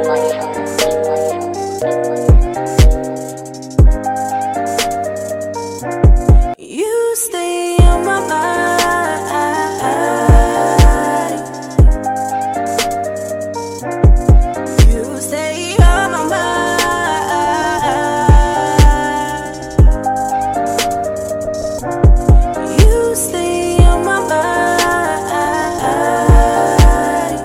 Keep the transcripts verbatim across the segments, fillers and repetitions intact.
You stay on my mind. You stay on my mind. You stay on my mind.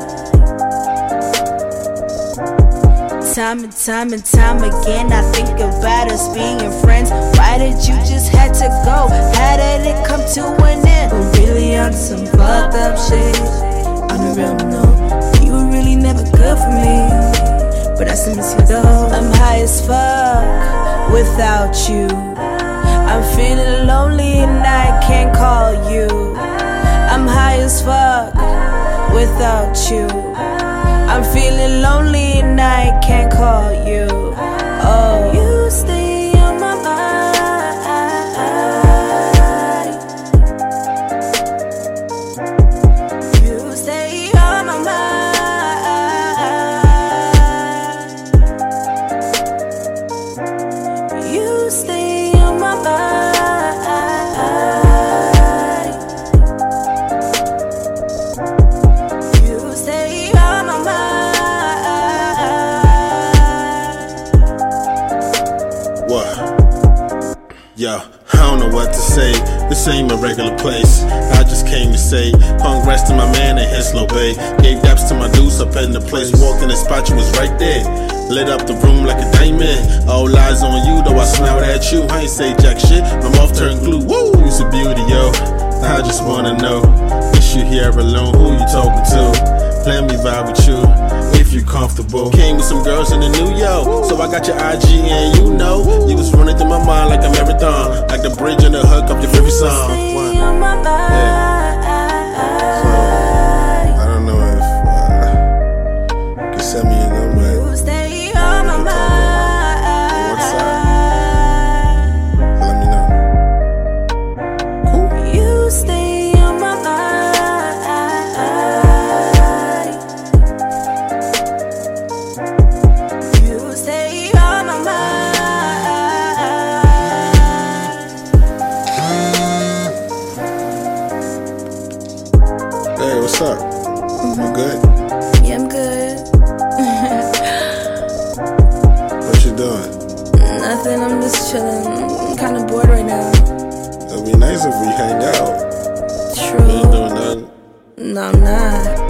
Time and time and time again, I think about us being friends. Why did you just had to go? How did it come to an end? But really on some fucked up shit. On the real note, you were really never good for me, but I still miss you though. I'm high as fuck without you. I'm feeling lonely and I can't call you. I'm high as fuck without you. I'm feeling lonely and I can't call you. Oh, you stay on my mind. You stay on my mind. You stay on my mind. You stay on my mind. What? Yo, I don't know what to say. This ain't my regular place. I just came to say congrats to my man in Henslow Bay. Gave daps to my dudes up in the place. Walked in the spot, you was right there. Lit up the room like a diamond. All eyes on you, though I smiled at you. I ain't say jack shit. I'm off turn glue. Woo, you's a beauty, yo. I just wanna know, is you here alone? Who you talking to? Let me vibe with you if you comfortable. Came with some girls in the New York, so I got your I G and you know you was running through my mind like a marathon, like the bridge and the hook of your favorite song. Stay on my mind. I don't know if uh, you can send me a number. You stay on my mind. Let me know. Cool. You stay on my mind. You stay on my mind. Hey, what's up? You good? Yeah, I'm good. What you doing? Nothing, I'm just chilling. I'm kinda bored right now. It'd be nice if we hang out. You True. ain't doing nothing. No, I'm not.